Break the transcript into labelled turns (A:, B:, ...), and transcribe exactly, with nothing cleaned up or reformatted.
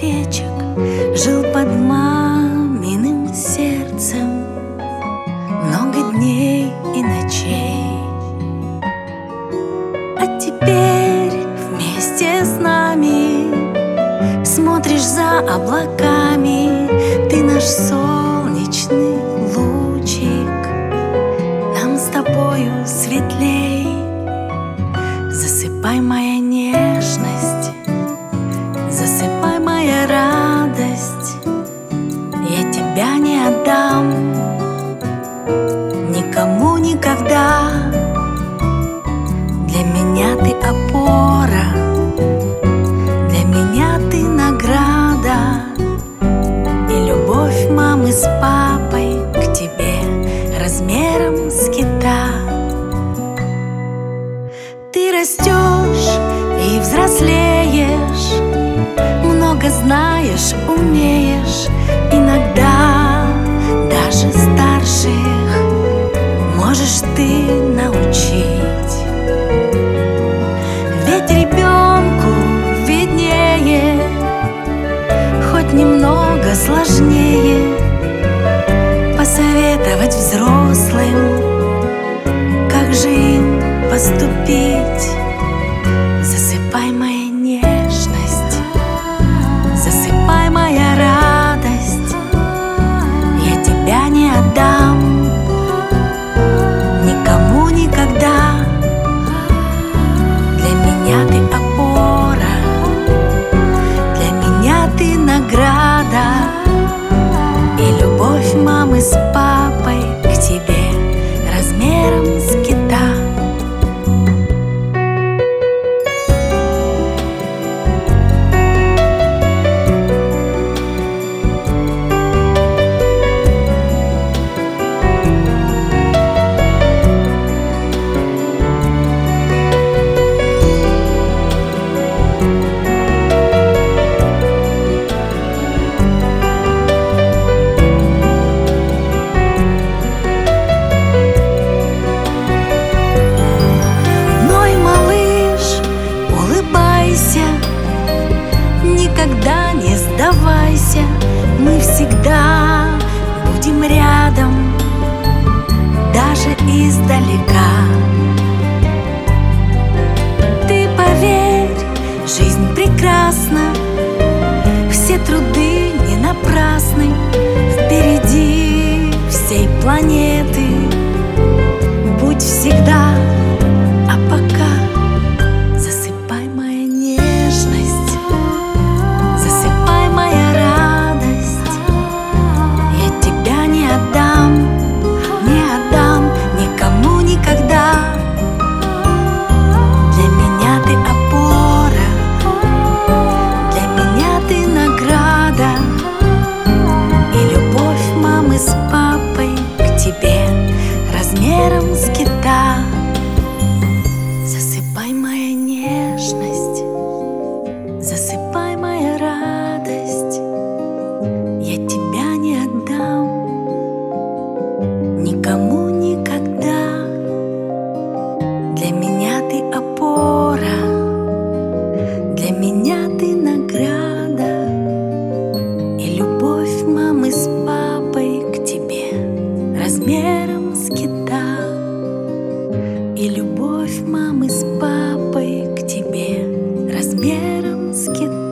A: человечек жил под маминым сердцем много дней и ночей. А теперь вместе с нами смотришь за облаками. Ты наш солнечный лучик, нам с тобою светлей. Засыпай, моя нежность, засыпай, моя радость. Я тебя не отдам никому никогда. Для меня ты опора, для меня ты награда. И любовь мамы с папой к тебе размером с кита. Ты растешь и взрослеешь, много знаешь, умеешь, иногда даже старших можешь ты научить. Ведь ребенку виднее, хоть немного сложнее посоветовать взрослым, как же им поступить. Засыпай, моя нежность, засыпай, моя радость. Я тебя не отдам никому никогда. Для меня ты опора, для меня ты награда. И любовь мамы с папой к тебе размером с кита. Никогда не сдавайся, мы всегда будем рядом, даже издалека. Ты поверь, жизнь прекрасна, все труды не напрасны. Впереди всей планеты будь всегда. А пока засыпай, моя нежность, засыпай, моя радость. Я тебя не отдам, не отдам никому никогда. Для меня ты опора, для меня ты награда. И любовь мамы с папой к тебе размером с кита. Засыпай, моя нежность, засыпай, моя радость. Я тебя не отдам никому никогда. Для меня ты опора, для меня ты награда. И любовь мамы с папой к тебе размером с кита. И любовь мамы с папой к тебе размером с кита.